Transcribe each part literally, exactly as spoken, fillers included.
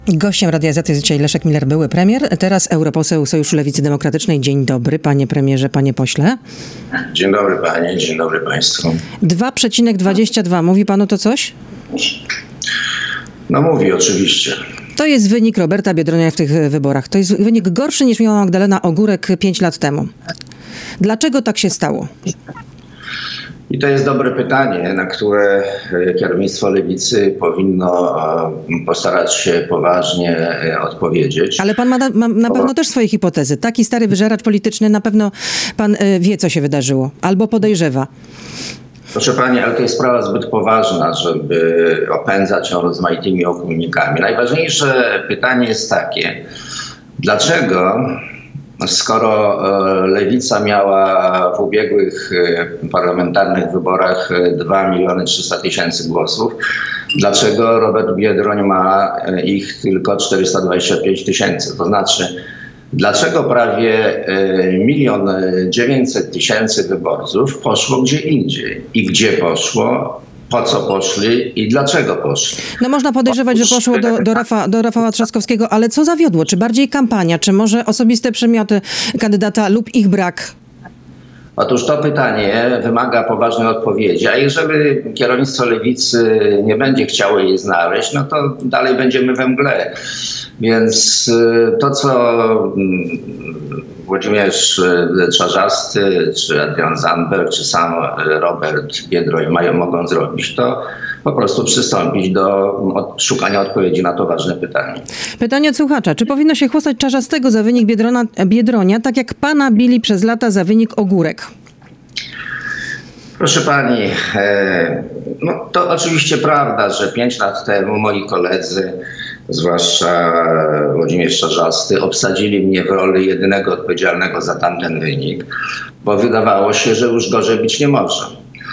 Gościem Radia Z jest dzisiaj Leszek Miller, były premier, teraz europoseł Sojuszu Lewicy Demokratycznej. Dzień dobry, panie premierze, panie pośle. Dzień dobry panie, dzień dobry państwu. dwa przecinek dwadzieścia dwa. Mówi panu to coś? No mówi, oczywiście. To jest wynik Roberta Biedronia w tych wyborach. To jest wynik gorszy niż miała Magdalena Ogórek pięć lat temu. Dlaczego tak się stało? I to jest dobre pytanie, na które kierownictwo Lewicy powinno postarać się poważnie odpowiedzieć. Ale pan ma na, ma na pewno też swoje hipotezy. Taki stary wyżeracz polityczny, na pewno pan wie, co się wydarzyło. Albo podejrzewa. Proszę pani, ale to jest sprawa zbyt poważna, żeby opędzać ją rozmaitymi ogólnikami. Najważniejsze pytanie jest takie, dlaczego, skoro Lewica miała w ubiegłych parlamentarnych wyborach dwa miliony trzysta tysięcy głosów, dlaczego Robert Biedroń ma ich tylko czterysta dwadzieścia pięć tysięcy? To znaczy, dlaczego prawie milion dziewięćset tysięcy wyborców poszło gdzie indziej? I gdzie poszło? Po co poszli i dlaczego poszli? No można podejrzewać, że poszło do, do, Rafa, do Rafała Trzaskowskiego, ale co zawiodło? Czy bardziej kampania, czy może osobiste przymioty kandydata lub ich brak? Otóż to pytanie wymaga poważnej odpowiedzi, a jeżeli kierownictwo Lewicy nie będzie chciało jej znaleźć, no to dalej będziemy we mgle. Więc to, co Włodzimierz Czarzasty, czy Adrian Zandberg, czy sam Robert Biedroń mają, mogą zrobić, to po prostu przystąpić do od, szukania odpowiedzi na to ważne pytanie. Pytanie od słuchacza. Czy powinno się chłostać Czarzastego za wynik Biedrona, Biedronia, tak jak pana bili przez lata za wynik Ogórek? Proszę pani, e, no to oczywiście prawda, że pięć lat temu moi koledzy, zwłaszcza Włodzimierz Czarzasty, obsadzili mnie w roli jedynego odpowiedzialnego za tamten wynik, bo wydawało się, że już gorzej być nie może.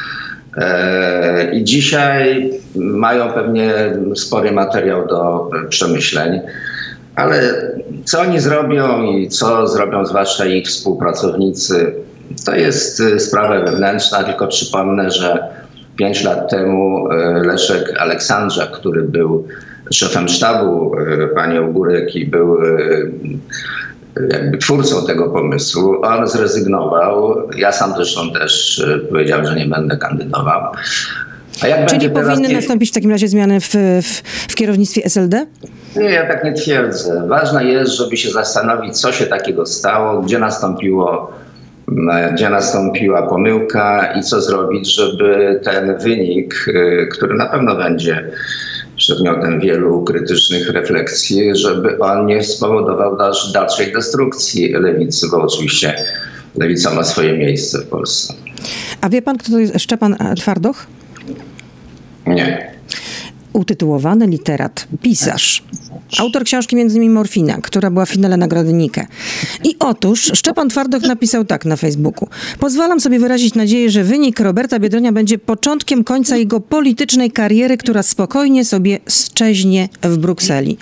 E, I dzisiaj mają pewnie spory materiał do przemyśleń, ale co oni zrobią i co zrobią zwłaszcza ich współpracownicy, to jest sprawa wewnętrzna. Tylko przypomnę, że pięć lat temu Leszek Aleksandrzak, który był szefem sztabu pani Ogórek i był jakby twórcą tego pomysłu, on zrezygnował. Ja sam zresztą też powiedziałem, że nie będę kandydował. A jak Czyli powinny teraz... nastąpić w takim razie zmiany w, w, w kierownictwie S L D? Nie, ja tak nie twierdzę. Ważne jest, żeby się zastanowić, co się takiego stało, gdzie nastąpiło gdzie nastąpiła pomyłka i co zrobić, żeby ten wynik, który na pewno będzie przedmiotem wielu krytycznych refleksji, żeby on nie spowodował dalszej destrukcji Lewicy, bo oczywiście Lewica ma swoje miejsce w Polsce. A wie pan, kto to jest Szczepan Twardoch? Nie. Utytułowany literat, pisarz, autor książki między innymi Morfina, która była w finale Nagrody Nike. I otóż Szczepan Twardoch napisał tak na Facebooku. Pozwalam sobie wyrazić nadzieję, że wynik Roberta Biedronia będzie początkiem końca jego politycznej kariery, która spokojnie sobie szczeźnie w Brukseli.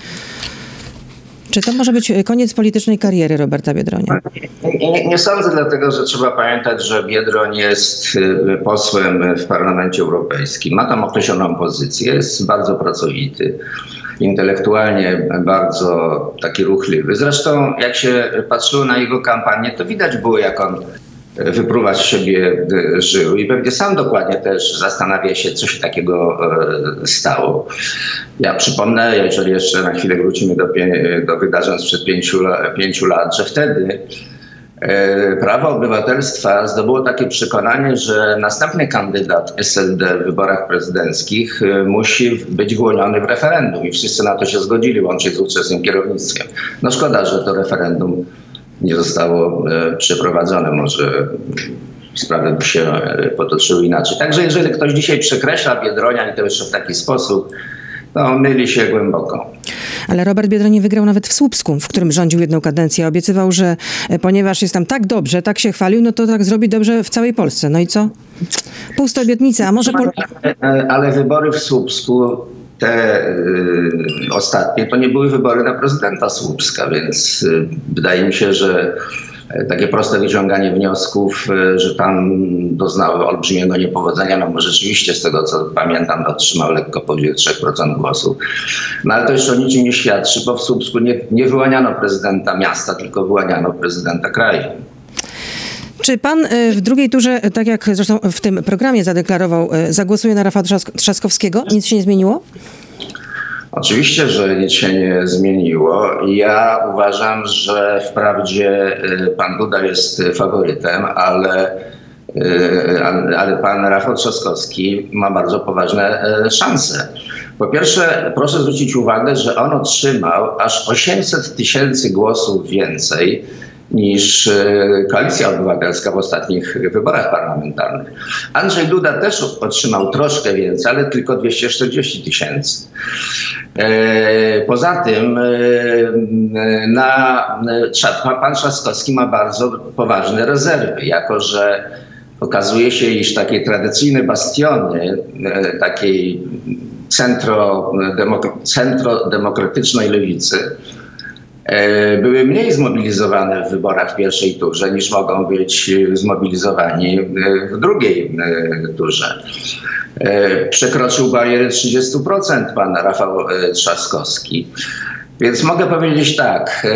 Czy to może być koniec politycznej kariery Roberta Biedronia? Nie, nie, nie sądzę, dlatego że trzeba pamiętać, że Biedroń jest posłem w Parlamencie Europejskim. Ma tam określoną pozycję, jest bardzo pracowity, intelektualnie bardzo taki ruchliwy. Zresztą jak się patrzyło na jego kampanię, to widać było, jak on wypruwa z siebie żył i pewnie sam dokładnie też zastanawia się, co się takiego stało. Ja przypomnę, jeżeli jeszcze na chwilę wrócimy do, do wydarzeń sprzed pięciu, pięciu lat, że wtedy Prawo Obywatelstwa zdobyło takie przekonanie, że następny kandydat S L D w wyborach prezydenckich musi być wyłoniony w referendum i wszyscy na to się zgodzili, łącznie z ówczesnym kierownictwem. No szkoda, że to referendum nie zostało przeprowadzone. Może sprawy by się potoczyły inaczej. Także jeżeli ktoś dzisiaj przekreśla Biedronia i to jeszcze w taki sposób, to myli się głęboko. Ale Robert Biedroń nie wygrał nawet w Słupsku, w którym rządził jedną kadencję. Obiecywał, że ponieważ jest tam tak dobrze, tak się chwalił, no to tak zrobi dobrze w całej Polsce. No i co? Puste obietnice, a może... Pol- ale, ale wybory w Słupsku, te y, ostatnie, to nie były wybory na prezydenta Słupska, więc y, wydaje mi się, że takie proste wyciąganie wniosków, że tam doznały olbrzymiego niepowodzenia, no bo rzeczywiście z tego co pamiętam otrzymał lekko powyżej trzy procent głosów. No ale to jeszcze o niczym nie świadczy, bo w Słupsku nie, nie wyłaniano prezydenta miasta, tylko wyłaniano prezydenta kraju. Czy pan w drugiej turze, tak jak zresztą w tym programie zadeklarował, zagłosuje na Rafała Trzaskowskiego? Nic się nie zmieniło? Oczywiście, że nic się nie zmieniło. Ja uważam, że wprawdzie pan Duda jest faworytem, ale, ale pan Rafał Trzaskowski ma bardzo poważne szanse. Po pierwsze, proszę zwrócić uwagę, że on otrzymał aż osiemset tysięcy głosów więcej niż Koalicja Obywatelska w ostatnich wyborach parlamentarnych. Andrzej Duda też otrzymał troszkę więcej, ale tylko dwieście czterdzieści tysięcy. Poza tym na, pan Trzaskowski ma bardzo poważne rezerwy, jako że okazuje się, iż takie tradycyjne bastiony takiej centrodemokratycznej lewicy były mniej zmobilizowane w wyborach w pierwszej turze niż mogą być zmobilizowani w drugiej turze. Przekroczył barierę trzydzieści procent pan Rafał Trzaskowski. Więc mogę powiedzieć tak,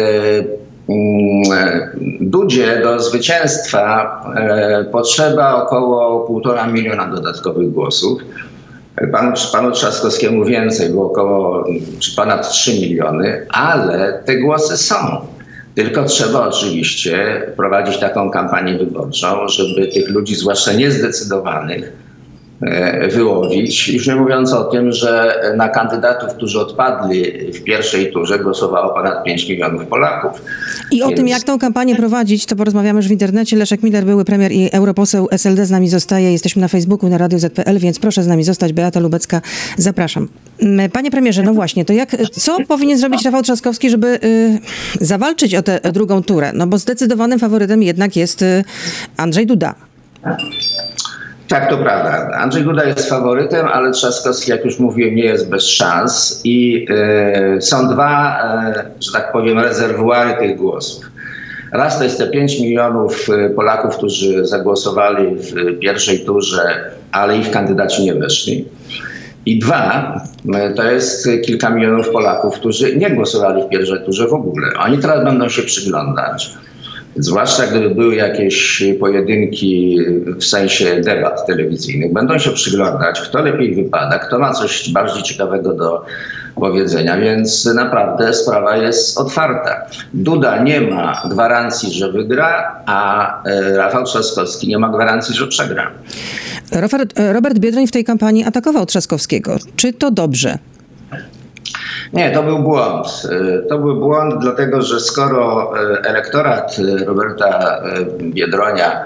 Dudzie do zwycięstwa potrzeba około półtora miliona dodatkowych głosów. Panu, panu Trzaskowskiemu więcej, było około czy ponad trzy miliony, ale te głosy są. Tylko trzeba oczywiście prowadzić taką kampanię wyborczą, żeby tych ludzi, zwłaszcza niezdecydowanych, wyłowić. Już nie mówiąc o tym, że na kandydatów, którzy odpadli w pierwszej turze, głosowało ponad pięć milionów Polaków. I o Więc... tym, jak tą kampanię prowadzić, to porozmawiamy już w internecie. Leszek Miller, były premier i europoseł S L D, z nami zostaje. Jesteśmy na Facebooku, na Radio Z P L, więc proszę z nami zostać. Beata Lubecka, zapraszam. Panie premierze, no właśnie, to jak, co powinien zrobić Rafał Trzaskowski, żeby y, zawalczyć o tę drugą turę? No bo zdecydowanym faworytem jednak jest y, Andrzej Duda. Tak, to prawda. Andrzej Duda jest faworytem, ale Trzaskowski, jak już mówiłem, nie jest bez szans. I y, są dwa, y, że tak powiem, rezerwuary tych głosów. Raz to jest te pięć milionów Polaków, którzy zagłosowali w pierwszej turze, ale ich kandydaci nie weszli. I dwa, to jest kilka milionów Polaków, którzy nie głosowali w pierwszej turze w ogóle. Oni teraz będą się przyglądać. Zwłaszcza gdyby były jakieś pojedynki w sensie debat telewizyjnych, będą się przyglądać, kto lepiej wypada, kto ma coś bardziej ciekawego do powiedzenia, więc naprawdę sprawa jest otwarta. Duda nie ma gwarancji, że wygra, a Rafał Trzaskowski nie ma gwarancji, że przegra. Robert, Robert Biedroń w tej kampanii atakował Trzaskowskiego. Czy to dobrze? Nie, to był błąd. To był błąd, dlatego że skoro elektorat Roberta Biedronia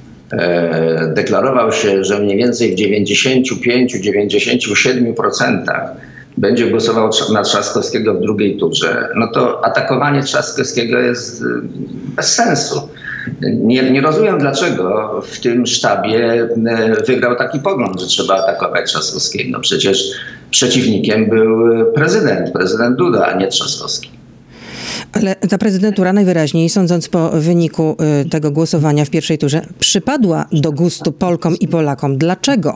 deklarował się, że mniej więcej w dziewięćdziesiąt pięć do dziewięćdziesięciu siedmiu procent będzie głosował na Trzaskowskiego w drugiej turze, no to atakowanie Trzaskowskiego jest bez sensu. Nie, nie rozumiem, dlaczego w tym sztabie wygrał taki pogląd, że trzeba atakować Trzaskowskiego. No przecież przeciwnikiem był prezydent, prezydent Duda, a nie Trzaskowski. Ale ta prezydentura najwyraźniej, sądząc po wyniku tego głosowania w pierwszej turze, przypadła do gustu Polkom i Polakom. Dlaczego?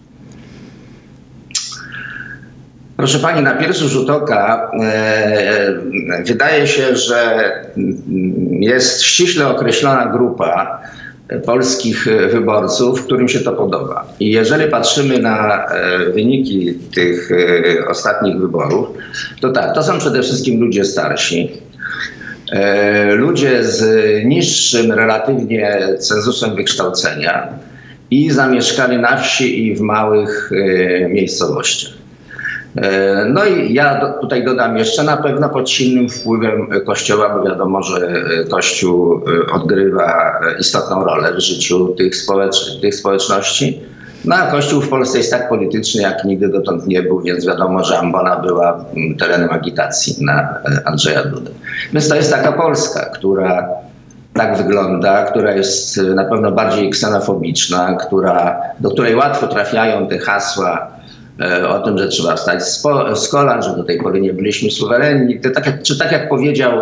Proszę pani, na pierwszy rzut oka e, wydaje się, że jest ściśle określona grupa polskich wyborców, którym się to podoba. I jeżeli patrzymy na e, wyniki tych e, ostatnich wyborów, to tak, to są przede wszystkim ludzie starsi. E, ludzie z niższym relatywnie cenzusem wykształcenia i zamieszkali na wsi i w małych e, miejscowościach. No i ja tutaj dodam jeszcze, na pewno pod silnym wpływem Kościoła, bo wiadomo, że Kościół odgrywa istotną rolę w życiu tych, społecz- tych społeczności. No a Kościół w Polsce jest tak polityczny, jak nigdy dotąd nie był, więc wiadomo, że ambona była terenem agitacji na Andrzeja Dudę. Więc to jest taka Polska, która tak wygląda, która jest na pewno bardziej ksenofobiczna, która, do której łatwo trafiają te hasła o tym, że trzeba wstać z kolan, że do tej pory nie byliśmy suwerenni. To tak, czy tak jak powiedział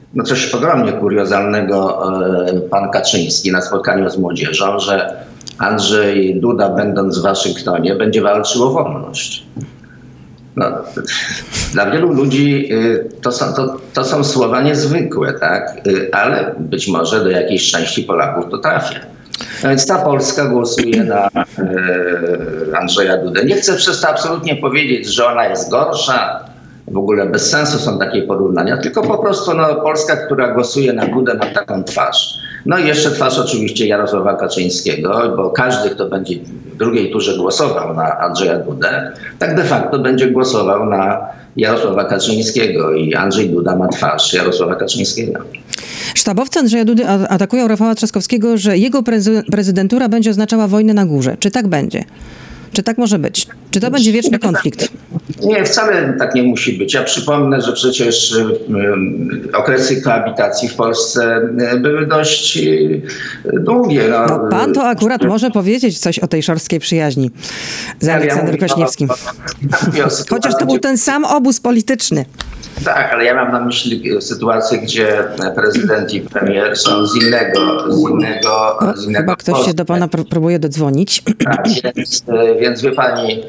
no coś ogromnie kuriozalnego pan Kaczyński na spotkaniu z młodzieżą, że Andrzej Duda, będąc w Waszyngtonie, będzie walczył o wolność. No, dla wielu ludzi to są, to, to są słowa niezwykłe, tak? Ale być może do jakiejś części Polaków to trafia. No więc ta Polska głosuje na e, Andrzeja Dudę. Nie chcę przez to absolutnie powiedzieć, że ona jest gorsza. W ogóle bez sensu są takie porównania, tylko po prostu no, Polska, która głosuje na Dudę, ma taką twarz. No i jeszcze twarz oczywiście Jarosława Kaczyńskiego, bo każdy, kto będzie w drugiej turze głosował na Andrzeja Dudę, tak de facto będzie głosował na Jarosława Kaczyńskiego i Andrzej Duda ma twarz Jarosława Kaczyńskiego. Sztabowcy Andrzeja Dudy atakują Rafała Trzaskowskiego, że jego prezy- prezydentura będzie oznaczała wojnę na górze. Czy tak będzie? Czy tak może być? Czy to będzie wieczny konflikt? Nie, wcale tak nie musi być. Ja przypomnę, że przecież um, okresy koabitacji w Polsce były dość długie. No. No, pan to akurat może powiedzieć coś o tej szorstkiej przyjaźni z ja Aleksandrem ja Kwaśniewskim. O, o, o Chociaż to był ten sam obóz polityczny. Tak, ale ja mam na myśli sytuację, gdzie prezydent i premier są z innego, z innego, o, z innego Chyba ktoś Polski. się do pana próbuje dodzwonić. Tak, więc, więc wie pani,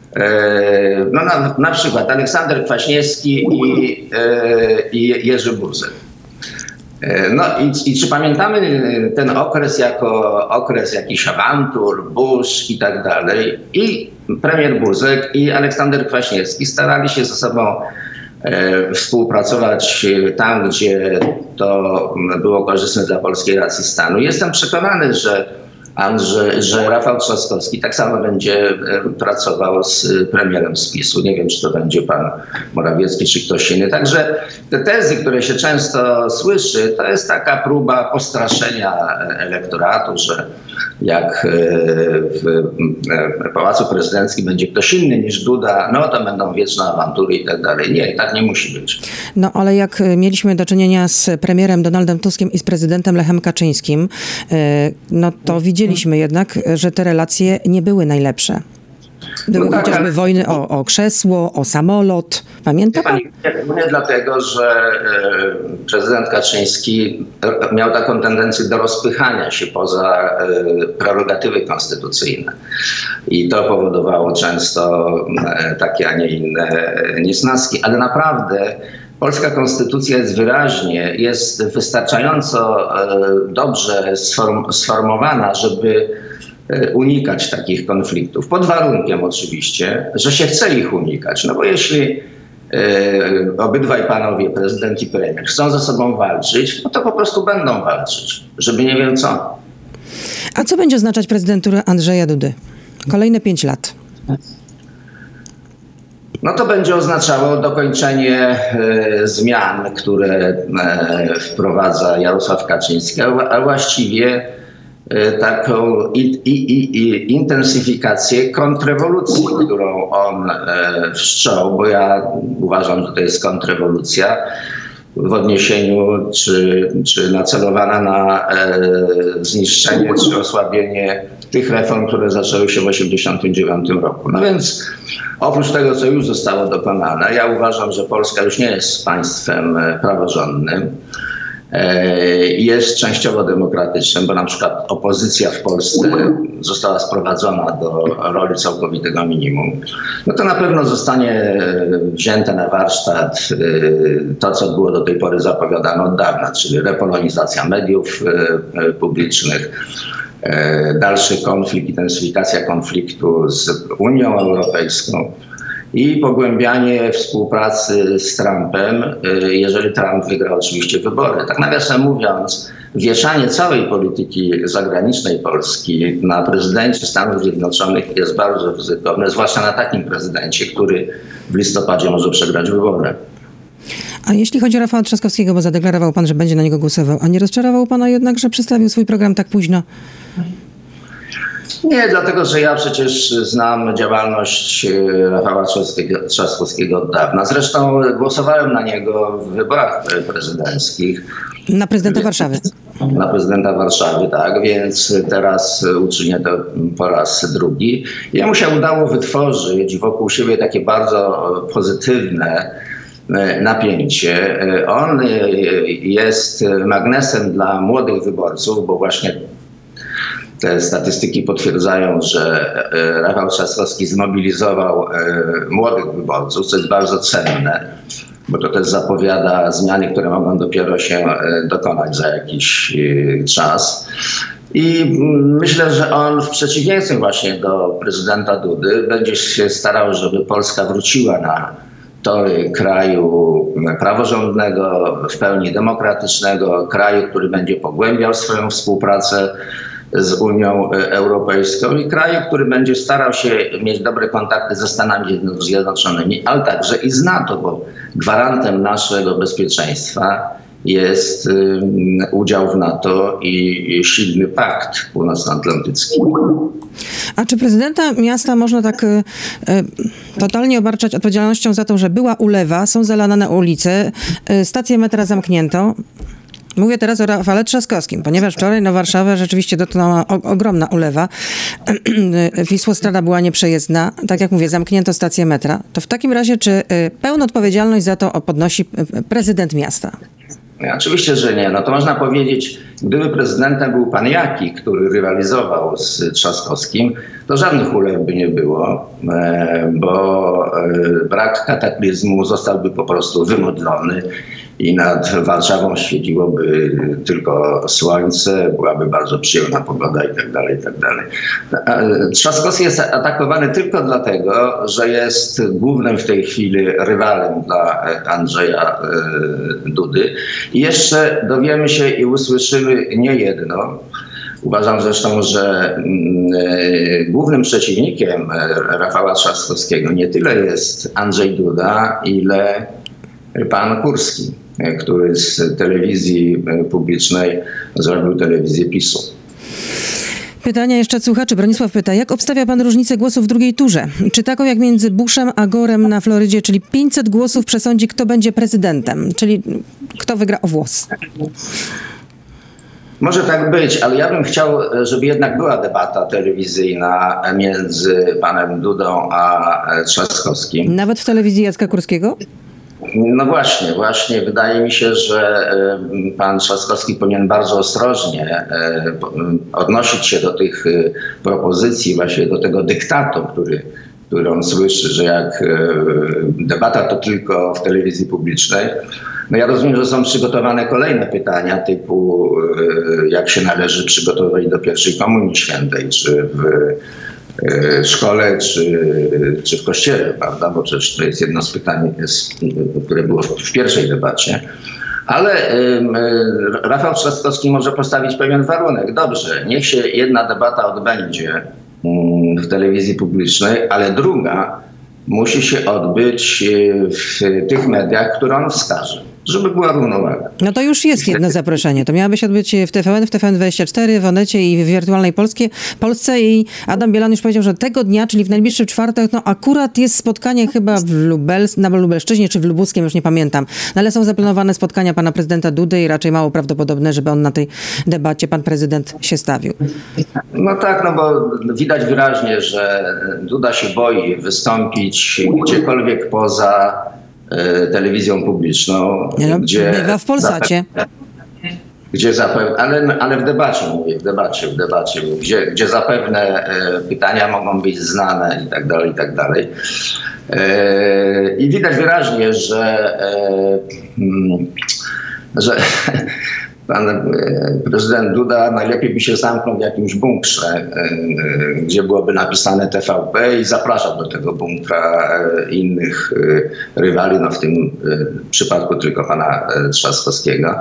no na, na przykład Aleksander Kwaśniewski i, i Jerzy Buzek. No i, i czy pamiętamy ten okres jako okres jakichś awantur, burz i tak dalej? I premier Buzek i Aleksander Kwaśniewski starali się ze sobą współpracować tam, gdzie to było korzystne dla polskiej racji stanu. Jestem przekonany, że, Andrzej, że Rafał Trzaskowski tak samo będzie pracował z premierem z PiSu. Nie wiem, czy to będzie pan Morawiecki, czy ktoś inny. Także te tezy, które się często słyszy, to jest taka próba postraszenia elektoratu, że jak w Pałacu Prezydenckim będzie ktoś inny niż Duda, no to będą wieczne awantury i tak dalej. Nie, tak nie musi być. No ale jak mieliśmy do czynienia z premierem Donaldem Tuskiem i z prezydentem Lechem Kaczyńskim, no to widzieliśmy jednak, że te relacje nie były najlepsze. Były no tak, chociażby ale... wojny o, o krzesło, o samolot. Pamięta pan? Nie dlatego, że e, prezydent Kaczyński miał taką tendencję do rozpychania się poza e, prerogatywy konstytucyjne. I to powodowało często e, takie, a nie inne niesnaski. Ale naprawdę polska konstytucja jest wyraźnie, jest wystarczająco e, dobrze sform- sformowana, żeby unikać takich konfliktów. Pod warunkiem oczywiście, że się chce ich unikać. No bo jeśli e, obydwaj panowie, prezydent i premier, chcą ze sobą walczyć, no to po prostu będą walczyć. Żeby nie wiem co. A co będzie oznaczać prezydentura Andrzeja Dudy? Kolejne pięć lat. No to będzie oznaczało dokończenie e, zmian, które e, wprowadza Jarosław Kaczyński, a właściwie taką i, i, i, i intensyfikację kontrrewolucji, którą on e, wszczął, bo ja uważam, że to jest kontrrewolucja w odniesieniu czy, czy nacelowana na e, zniszczenie czy osłabienie tych reform, które zaczęły się w osiemdziesiątym dziewiątym roku. No więc oprócz tego, co już zostało dokonane, ja uważam, że Polska już nie jest państwem praworządnym. Jest częściowo demokratycznym, bo na przykład opozycja w Polsce została sprowadzona do roli całkowitego minimum. No to na pewno zostanie wzięte na warsztat to, co było do tej pory zapowiadane od dawna, czyli repolonizacja mediów publicznych, dalszy konflikt, intensyfikacja konfliktu z Unią Europejską i pogłębianie współpracy z Trumpem, jeżeli Trump wygra oczywiście wybory. Tak nawiasem mówiąc, wieszanie całej polityki zagranicznej Polski na prezydencie Stanów Zjednoczonych jest bardzo ryzykowne, zwłaszcza na takim prezydencie, który w listopadzie może przegrać wybory. A jeśli chodzi o Rafała Trzaskowskiego, bo zadeklarował pan, że będzie na niego głosował, a nie rozczarował pana jednak, że przedstawił swój program tak późno? Nie, dlatego że ja przecież znam działalność Rafała Trzaskowskiego od dawna. Zresztą głosowałem na niego w wyborach prezydenckich. Na prezydenta Warszawy. Na prezydenta Warszawy, tak, więc teraz uczynię to po raz drugi. Jemu się udało wytworzyć wokół siebie takie bardzo pozytywne napięcie. On jest magnesem dla młodych wyborców, bo właśnie te statystyki potwierdzają, że Rafał Trzaskowski zmobilizował młodych wyborców, co jest bardzo cenne, bo to też zapowiada zmiany, które mogą dopiero się dokonać za jakiś czas. I myślę, że on w przeciwieństwie właśnie do prezydenta Dudy będzie się starał, żeby Polska wróciła na tory kraju praworządnego, w pełni demokratycznego, kraju, który będzie pogłębiał swoją współpracę z Unią Europejską i kraju, który będzie starał się mieć dobre kontakty ze Stanami Zjednoczonymi, ale także i z NATO, bo gwarantem naszego bezpieczeństwa jest udział w NATO i silny pakt północnoatlantycki. A czy prezydenta miasta można tak y, y, totalnie obarczać odpowiedzialnością za to, że była ulewa, są zalane na ulicy, y, stację metra zamknięto? Mówię teraz o Rafale Trzaskowskim, ponieważ wczoraj na Warszawę rzeczywiście dotknęła o, ogromna ulewa. Wisłostrada była nieprzejezdna. Tak jak mówię, zamknięto stację metra. To w takim razie czy y, pełną odpowiedzialność za to podnosi prezydent miasta? Oczywiście, że nie. No to można powiedzieć, gdyby prezydentem był pan Jaki, który rywalizował z Trzaskowskim, to żadnych ulew by nie było, bo brak kataklizmu zostałby po prostu wymodlony i nad Warszawą świeciłoby tylko słońce, byłaby bardzo przyjemna pogoda i tak dalej, i tak dalej. Trzaskowski jest atakowany tylko dlatego, że jest głównym w tej chwili rywalem dla Andrzeja Dudy. I jeszcze dowiemy się i usłyszymy niejedno. Uważam zresztą, że głównym przeciwnikiem Rafała Trzaskowskiego nie tyle jest Andrzej Duda, ile pan Kurski, który z telewizji publicznej zrobił telewizję PiSu. Pytania jeszcze od słuchaczy. Bronisław pyta, jak obstawia pan różnicę głosów w drugiej turze? Czy taką jak między Bushem a Gorem na Florydzie, czyli pięćset głosów przesądzi, kto będzie prezydentem, czyli kto wygra o włos? Może tak być, ale ja bym chciał, żeby jednak była debata telewizyjna między panem Dudą a Trzaskowskim. Nawet w telewizji Jacka Kurskiego? No właśnie, właśnie wydaje mi się, że pan Trzaskowski powinien bardzo ostrożnie odnosić się do tych propozycji, właśnie do tego dyktatu, który, który on słyszy, że jak debata to tylko w telewizji publicznej. No ja rozumiem, że są przygotowane kolejne pytania typu jak się należy przygotować do pierwszej Komunii Świętej, czy w szkole, czy, czy w kościele, prawda? Bo przecież to jest jedno z pytań, które było w pierwszej debacie. Ale y, Rafał Trzaskowski może postawić pewien warunek. Dobrze, niech się jedna debata odbędzie y, w telewizji publicznej, ale druga musi się odbyć w tych mediach, które on wskaże, żeby była równowaga. No to już jest jedno zaproszenie. To miałoby się odbyć w T V N, w T V N dwadzieścia cztery, w Onecie i w Wirtualnej Polskie, Polsce i Adam Bielan już powiedział, że tego dnia, czyli w najbliższy czwartek, no akurat jest spotkanie chyba w Lubel, na Lubelszczyźnie czy w Lubuskiem, już nie pamiętam. No ale są zaplanowane spotkania pana prezydenta Dudy i raczej mało prawdopodobne, żeby on na tej debacie, pan prezydent, się stawił. No tak, no bo widać wyraźnie, że Duda się boi wystąpić gdziekolwiek poza telewizją publiczną, no, gdzie bywa w Polsacie. Zapewne, gdzie zapewne, ale, ale w debacie mówię, w debacie, w debacie, gdzie, gdzie zapewne e, pytania mogą być znane i tak dalej, i tak dalej. E, I widać wyraźnie, że, e, hmm, że pan prezydent Duda najlepiej by się zamknął w jakimś bunkrze, gdzie byłoby napisane T V P i zapraszał do tego bunkra innych rywali, no w tym przypadku tylko pana Trzaskowskiego.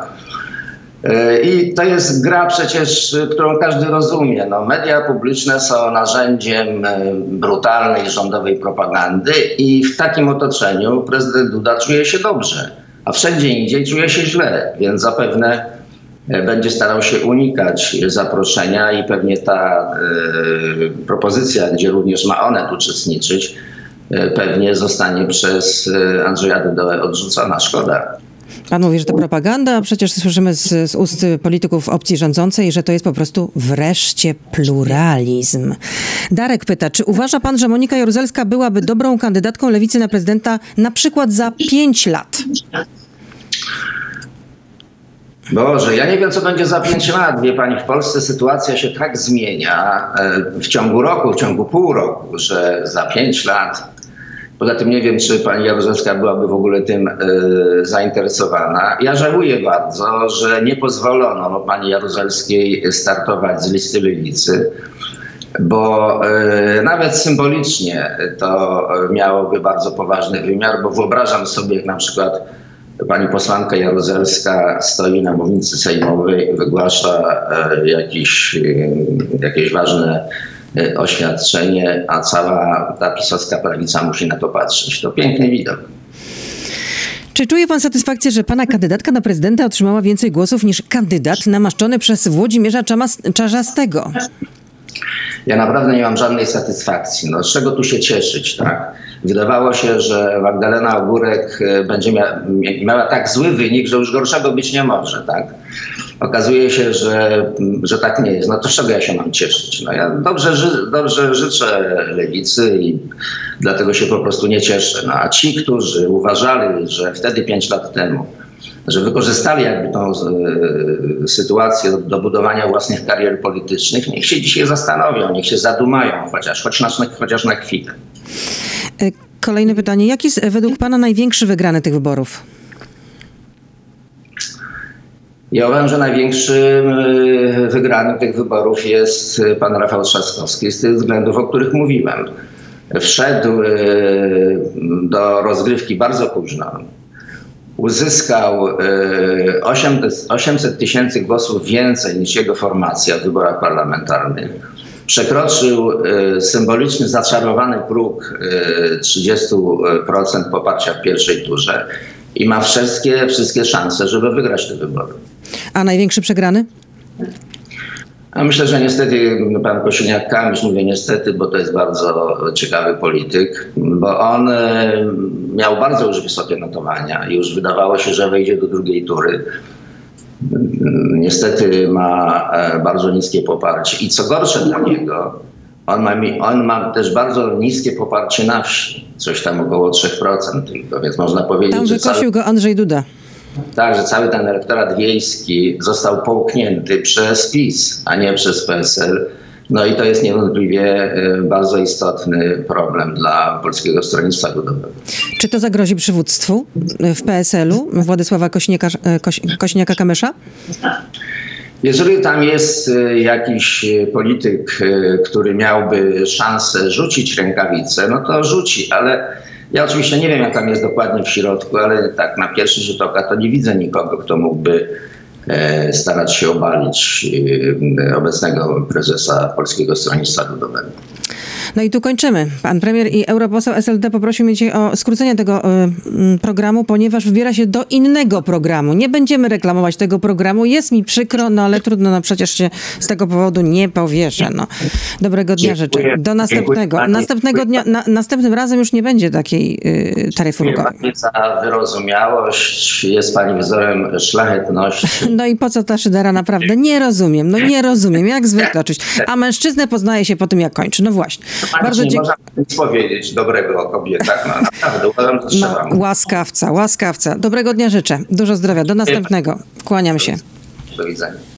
I to jest gra przecież, którą każdy rozumie. No, media publiczne są narzędziem brutalnej rządowej propagandy i w takim otoczeniu prezydent Duda czuje się dobrze, a wszędzie indziej czuje się źle, więc zapewne będzie starał się unikać zaproszenia i pewnie ta y, propozycja, gdzie również ma Onet uczestniczyć, y, pewnie zostanie przez Andrzeja Dudę odrzucona. Szkoda. Pan mówi, że to propaganda, a przecież słyszymy z, z ust polityków opcji rządzącej, że to jest po prostu wreszcie pluralizm. Darek pyta, czy uważa pan, że Monika Jaruzelska byłaby dobrą kandydatką lewicy na prezydenta na przykład za pięć lat? Boże, ja nie wiem, co będzie za pięć lat. Wie pani, w Polsce sytuacja się tak zmienia w ciągu roku, w ciągu pół roku, że za pięć lat... Poza tym nie wiem, czy pani Jaruzelska byłaby w ogóle tym y, zainteresowana. Ja żałuję bardzo, że nie pozwolono pani Jaruzelskiej startować z listy lewicy, bo y, nawet symbolicznie to miałoby bardzo poważny wymiar, bo wyobrażam sobie, jak na przykład pani posłanka Jaruzelska stoi na mównicy sejmowej, wygłasza y, jakiś, y, jakieś ważne oświadczenie, a cała ta pisowska prawica musi na to patrzeć. To piękny widok. Czy czuje pan satysfakcję, że pana kandydatka na prezydenta otrzymała więcej głosów niż kandydat namaszczony przez Włodzimierza Czarzastego? Ja naprawdę nie mam żadnej satysfakcji. No, z czego tu się cieszyć, tak? Wydawało się, że Magdalena Ogórek będzie mia- miała tak zły wynik, że już gorszego być nie może, tak? Okazuje się, że, że tak nie jest. No to z czego ja się mam cieszyć? No ja dobrze, ży- dobrze życzę lewicy i dlatego się po prostu nie cieszę. No a ci, którzy uważali, że wtedy pięć lat temu, że wykorzystali jakby tą y, sytuację do, do budowania własnych karier politycznych, niech się dzisiaj zastanowią, niech się zadumają chociaż, choć na, chociaż na chwilę. Kolejne pytanie. Jaki jest według pana największy wygrany tych wyborów? Ja uważam, że największym wygranym tych wyborów jest pan Rafał Trzaskowski z tych względów, o których mówiłem. Wszedł do rozgrywki bardzo późno. Uzyskał osiemset tysięcy głosów więcej niż jego formacja w wyborach parlamentarnych. Przekroczył symboliczny, zaczarowany próg trzydzieści procent poparcia w pierwszej turze i ma wszystkie, wszystkie szanse, żeby wygrać te wybory. A największy przegrany? A myślę, że niestety pan Kosiniak-Kamysz, mówię niestety, bo to jest bardzo ciekawy polityk, bo on miał bardzo już wysokie notowania i już wydawało się, że wejdzie do drugiej tury. Niestety ma bardzo niskie poparcie i co gorsze dla niego, on ma, on ma też bardzo niskie poparcie na wsi, coś tam około trzy procent tylko, więc można powiedzieć, tam że wykosił cały, go Andrzej Duda. tak, że cały ten elektorat wiejski został połknięty przez PiS, a nie przez P S L. No i to jest niewątpliwie bardzo istotny problem dla Polskiego Stronnictwa Ludowego. Czy to zagrozi przywództwu w P S L-u Władysława Kosiniaka-Kamysza? Jeżeli tam jest jakiś polityk, który miałby szansę rzucić rękawicę, no to rzuci, ale ja oczywiście nie wiem, jak tam jest dokładnie w środku, ale tak na pierwszy rzut oka to nie widzę nikogo, kto mógłby starać się obalić obecnego prezesa Polskiego Stronnictwa Ludowego. No i tu kończymy. Pan premier i europoseł S L D poprosił mnie dzisiaj o skrócenie tego y, programu, ponieważ wybiera się do innego programu. Nie będziemy reklamować tego programu. Jest mi przykro, no ale trudno, no przecież się z tego powodu nie powieszę. No. Dobrego dnia życzę. Do następnego. Następnego dnia, na, następnym razem już nie będzie takiej y, taryfy ulgowej. Dziękuję za wyrozumiałość. Jest pani wzorem szlachetności. No i po co ta szydera naprawdę? Nie rozumiem. No nie rozumiem. Jak zwykle oczywiście. A mężczyznę poznaje się po tym, jak kończy. No właśnie. Bardzo nie dzie- można nic powiedzieć dobrego o kobietach. No, naprawdę uważam, że trzeba. No, łaskawca, łaskawca. Dobrego dnia życzę. Dużo zdrowia. Do następnego. Kłaniam się. Do widzenia.